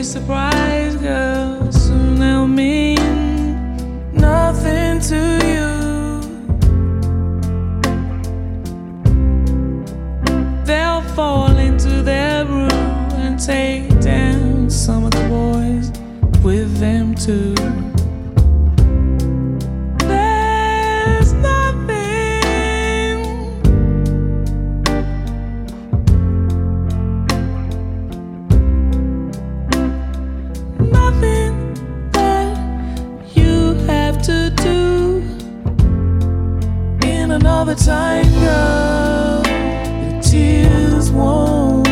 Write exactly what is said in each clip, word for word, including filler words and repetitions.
be surprised, girl. Soon they'll mean nothing to you. They'll fall into their groove and take down some of the boys with them too. There's nothing, nothing that you have to do. In another time, girl, the tears won't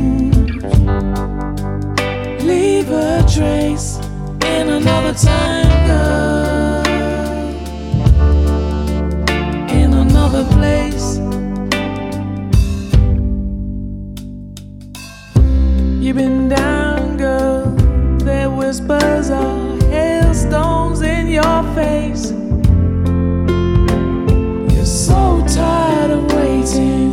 leave a trace. In another time, girl, in another place. You've been down, girl. Their whispers are hailstones in your face. You're so tired of waiting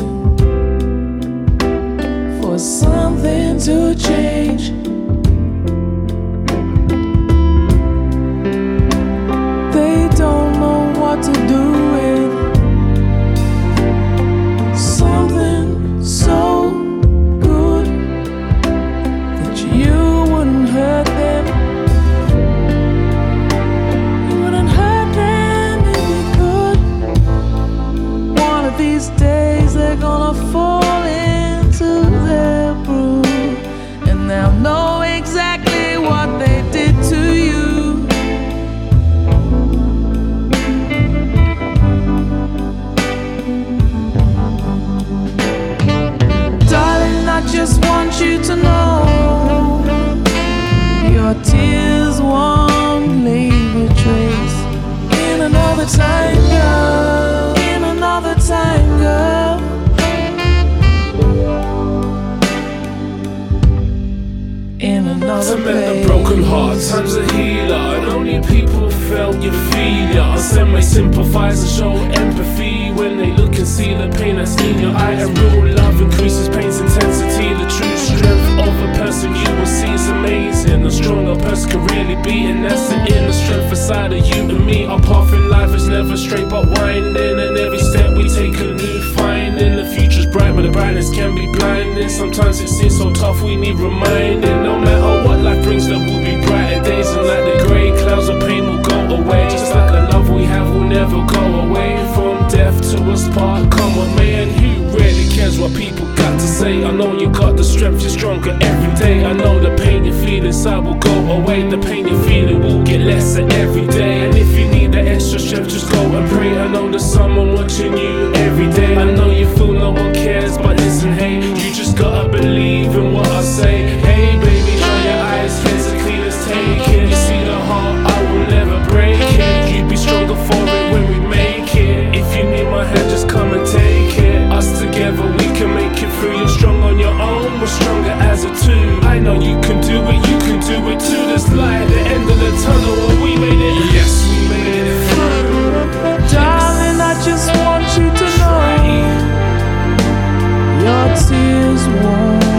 for something to change. To do with something so good that you wouldn't hurt them. You wouldn't hurt them if you could. One of these days they're gonna fall into their groove, and they'll know exactly what they did to you. I just want you to know your tears won't leave a trace. In another time, girl, in another time, girl, in another place. To mend a broken heart, time's a healer, and only people felt you feel ya. I send my sympathize and show empathy when they look and see the pain that's in your eye. And real love increases pain's intensity. The true strength of a person you will see is amazing. A stronger person can really be, and that's the inner strength inside of you and me. Our path in life is never straight but winding, and every step we take a new finding. The future's bright but the brightness can be blinding. Sometimes it seems so tough we need reminding. No matter what life brings, there will be brighter days, and like the grey clouds of pain will go away. Just like the love we have will never go away. From death to us part, come on man, who really cares what people got to say? I know you got the strength, you're stronger every day. I know the pain you feel inside will go away. The pain you feel it will get lesser every day. And if you need that extra strength, just go and pray. I know there's someone watching you every day. I know you feel no one cares, but listen, hey, you just gotta believe in what I say. Hey baby, dry your eyes, here's a clean as take it. You see the heart, I will never break it. You be stronger for it when we make it. If you need my hand, just come and take it. Us together, we can make it through. You're strong on your own, we're stronger as a two. I know you can do it, you can do it too. There's light at the end of the tunnel, and we made it. Yes, we made it through. Darling, I just want you to know your tears won't